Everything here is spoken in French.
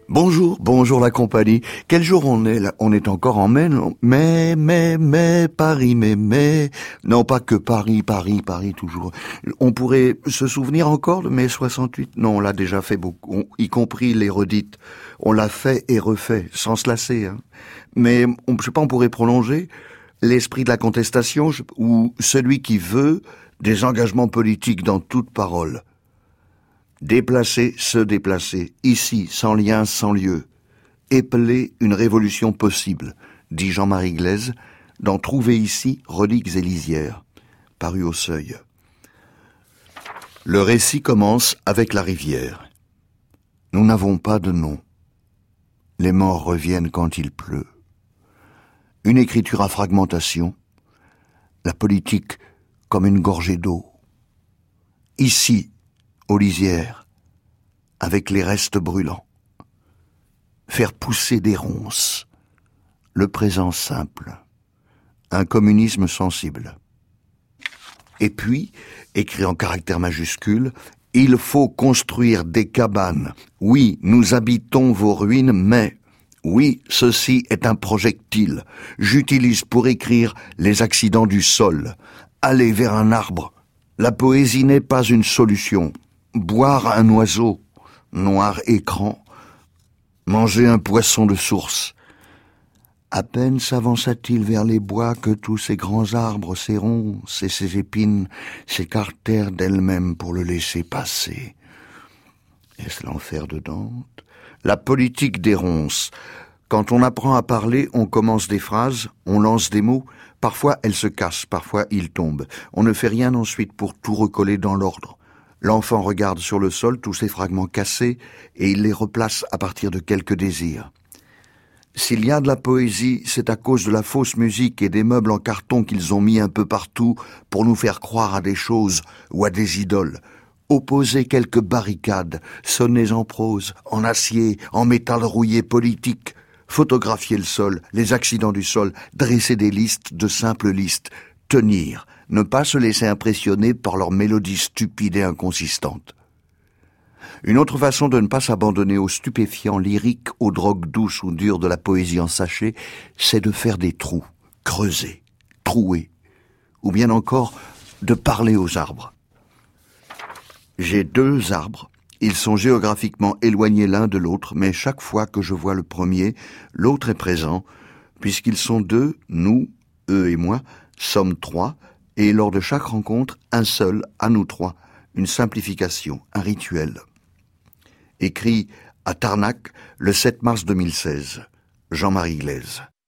Bonjour, bonjour la compagnie. Quel jour on est là? On est encore en mai, non? Paris, mais. Non, pas que Paris, toujours. On pourrait se souvenir encore de mai 68? Non, on l'a déjà fait beaucoup, y compris les redites. On l'a fait et refait, sans se lasser, hein. Mais, je sais pas, on pourrait prolonger l'esprit de la contestation, ou celui qui veut des engagements politiques dans toute parole. Déplacer, se déplacer, ici, sans lien, sans lieu. Épeler une révolution possible, dit Jean-Marie Glaise, dans Trouver ici, reliques et lisières, paru au Seuil. Le récit commence avec la rivière. Nous n'avons pas de nom. Les morts reviennent quand il pleut. Une écriture à fragmentation, la politique comme une gorgée d'eau. Ici, aux lisières, avec les restes brûlants. Faire pousser des ronces, le présent simple, un communisme sensible. Et puis, écrit en caractères majuscules, il faut construire des cabanes. Oui, nous habitons vos ruines, mais... Oui, ceci est un projectile. J'utilise pour écrire les accidents du sol. Aller vers un arbre. La poésie n'est pas une solution. Boire un oiseau, noir écran, manger un poisson de source. À peine s'avança-t-il vers les bois que tous ces grands arbres, ces ronces et ces épines s'écartèrent d'elles-mêmes pour le laisser passer. Est-ce l'enfer de Dante? La politique des ronces. Quand on apprend à parler, on commence des phrases, on lance des mots, parfois elles se cassent, parfois ils tombent. On ne fait rien ensuite pour tout recoller dans l'ordre. L'enfant regarde sur le sol tous ces fragments cassés et il les replace à partir de quelques désirs. S'il y a de la poésie, c'est à cause de la fausse musique et des meubles en carton qu'ils ont mis un peu partout pour nous faire croire à des choses ou à des idoles. Opposer quelques barricades, sonner en prose, en acier, en métal rouillé politique, photographier le sol, les accidents du sol, dresser des listes de simples listes, tenir, ne pas se laisser impressionner par leurs mélodies stupides et inconsistantes. Une autre façon de ne pas s'abandonner aux stupéfiants lyriques, aux drogues douces ou dures de la poésie en sachet, c'est de faire des trous, creuser, trouer, ou bien encore de parler aux arbres. J'ai 2 arbres, ils sont géographiquement éloignés l'un de l'autre, mais chaque fois que je vois le premier, l'autre est présent, puisqu'ils sont 2, nous, eux et moi, sommes 3, et lors de chaque rencontre, un seul, à nous 3, une simplification, un rituel. Écrit à Tarnac le 7 mars 2016, Jean-Marie Glaise.